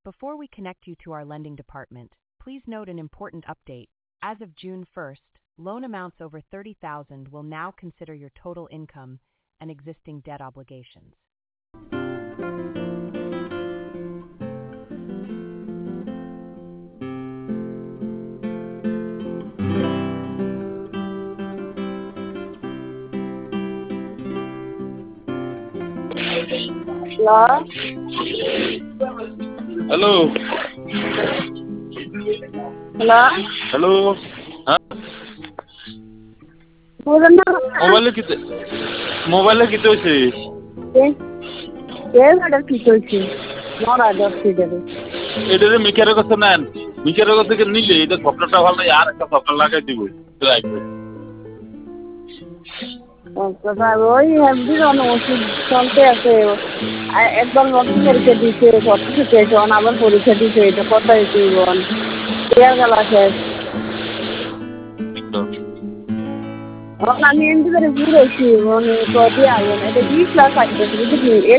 Before we connect you to our lending department, please note an important update. As of June 1st, loan amounts over $30,000 will now consider your total income and existing debt obligations. Hello? Hello. Hello? Hello. हाँ बोलो ना mobile कितने होते ये वाला की चलছে নড়া যাচ্ছে যাবে এটা যে মিকের কথা নেন মিকের কথা থেকে নিলে এটা সফটওয়্যারটা ভালো না আর একটা সফটওয়্যার লাগাই দিব রাখবে কথা ওই এমডি ওষুধ চলতে আছে একবার নতুন পরীক্ষা দিছে সবকিছু শেষ আবার পরীক্ষা দিছে এটা কথা হয়েছে বল দেওয়া গেল শেষ আমি এমডি করে ঘুরেছি মানে কদিন আগে এটা 20 লাখ আসছে বুঝলি